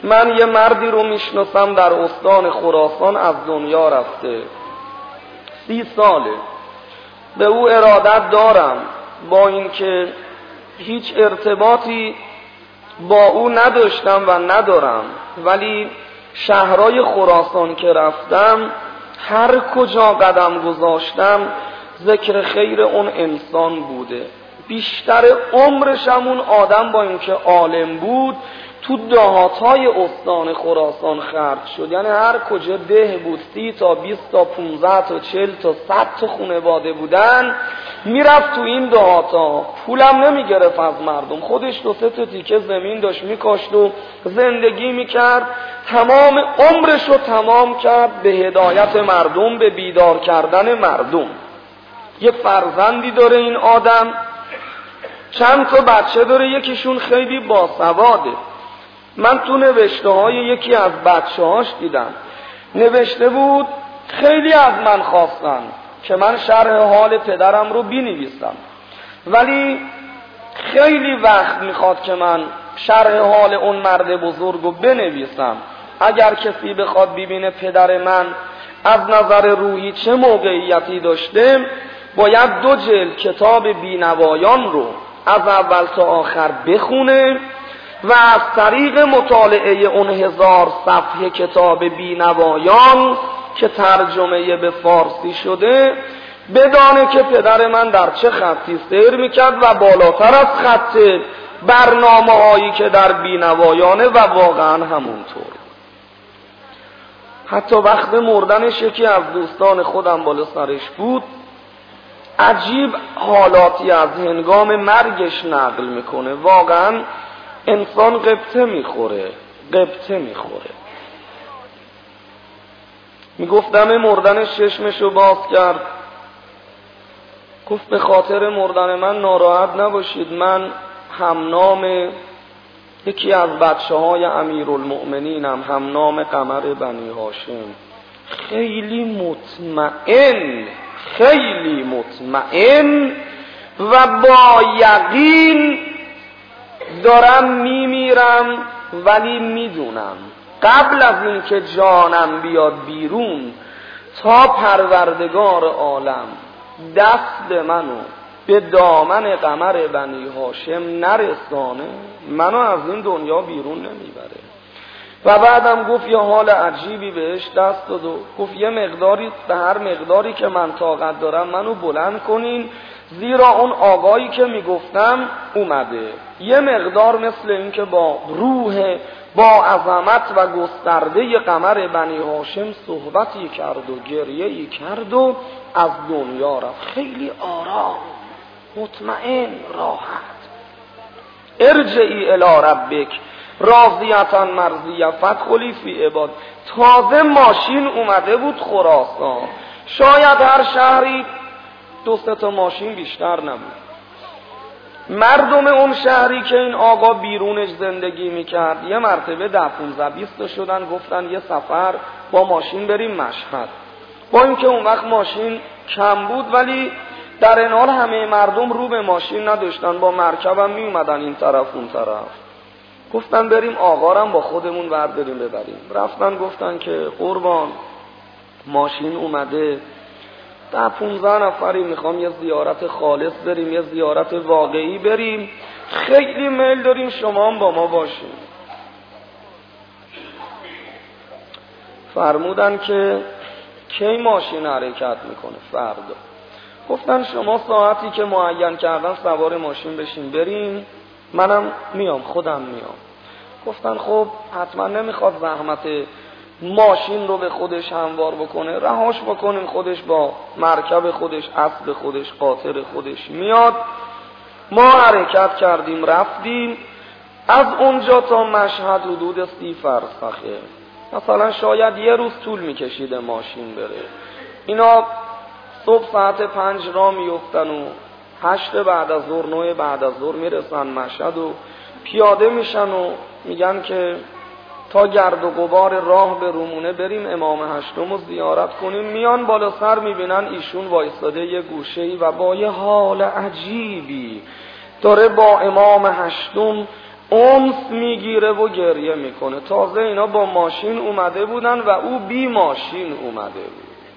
من یه مردی رو میشناسم در استان خراسان از دنیا رفته، 30 ساله. به او ارادت دارم، با اینکه هیچ ارتباطی با او نداشتم و ندارم، ولی شهرهای خراسان که رفتم هر کجا قدم گذاشتم ذکر خیر اون انسان بوده. بیشتر عمرشم اون آدم با اینکه عالم بود تو دهاتای استان خراسان خرج شد. یعنی هر کجا ده بود 30 تا 20 تا 15 تا 40 تا 100 تا خانواده بودن میرفت تو این دهاتا، پولم نمیگرفت از مردم، خودش 2-3 تا تیکه زمین داشت میکاشت و زندگی میکرد. تمام عمرش رو تمام کرد به هدایت مردم، به بیدار کردن مردم. یه فرزندی داره این آدم، چند تا بچه داره، یکیشون خیلی باسواده. من تو نوشته های یکی از بچه هاش دیدم، نوشته بود خیلی از من خواستن که من شرح حال پدرم رو بنویسم، ولی خیلی وقت میخواد که من شرح حال اون مرد بزرگ رو بنویسم. اگر کسی بخواد ببینه پدر من از نظر روحی چه موقعیتی داشته، باید 2 جلد کتاب بینوایان رو از اول تا آخر بخونه و از طریق مطالعه اون 1000 صفحه کتاب بینوایان که ترجمه به فارسی شده بدانه که پدر من در چه خطی سیر میکرد و بالاتر از خط برنامه هایی که در بینوایانه و واقعا همونطور. حتی وقت مردنش یکی از دوستان خودم بالا سرش بود، عجیب حالاتی از هنگام مرگش نقل میکنه. واقعا انسان قبطه میخوره. میگفتم مردنش چشمشو باز کرد، گفت به خاطر مردن من ناراحت نباشید، من همنام یکی از بچه های امیرالمؤمنینم، همنام قمر بنی هاشم. خیلی مطمئن و با یقین دارم میمیرم، ولی میدونم قبل از این که جانم بیاد بیرون تا پروردگار عالم دست منو به دامن قمر بنی هاشم نرسانه، منو از این دنیا بیرون نمیبره. و بعدم گفت یه حال عجیبی بهش دست داد و گفت یه مقداری، به هر مقداری که من طاقت دارم منو بلند کنین، زیرا اون آقایی که میگفتم اومده. یه مقدار مثل این که با روح با عظمت و گسترده قمر بنی هاشم صحبتی کرد و گریه‌ای کرد و از دنیا رفت. خیلی آرام، مطمئن، راحت. ارجعی الی ربک راضیة مرضیة فادخلی فی عباد. تازه ماشین اومده بود خراسان، شاید هر شهری 2-3 تا ماشین بیشتر نبود. مردم اون شهری که این آقا بیرونش زندگی میکرد یه مرتبه 10-15-20 شدن، گفتن یه سفر با ماشین بریم مشهد. با اینکه اون وقت ماشین کم بود، ولی در این حال همه مردم رو به ماشین نداشتن، با مرکب هم می اومدن این طرف اون طرف. گفتن بریم آقا رو با خودمون برداریم ببریم. رفتن گفتن که قربان ماشین اومده 10-15 نفری میخوام یه زیارت خالص بریم، یه زیارت واقعی بریم، خیلی میل داریم شما هم با ما باشیم. فرمودن که کی ماشین حرکت میکنه؟ فردا. گفتن شما ساعتی که معین کردن سوار ماشین بشین بریم، منم میام، خودم میام. گفتن خب حتما نمیخواد زحمت ماشین رو به خودش هموار بکنه، رهاش بکنیم، خودش با مرکب خودش، اسب خودش، قاطر خودش میاد. ما حرکت کردیم، رفتیم. از اونجا تا مشهد حدود 30 فرسخه، مثلا شاید یه روز طول میکشیده ماشین بره. اینا صبح ساعت 5 راه میفتن و 8 بعد از ظهر 9 بعد از ظهر میرسن مشهد و پیاده میشن و میگن که تا گرد و غبار راه به رومونه بریم امام هشتم رو زیارت کنیم. میان بالا سر میبینن ایشون وایستاده یه گوشه‌ای و با یه حال عجیبی داره با امام هشتم اونس میگیره و گریه میکنه. تازه اینا با ماشین اومده بودن و او بی ماشین اومده بود.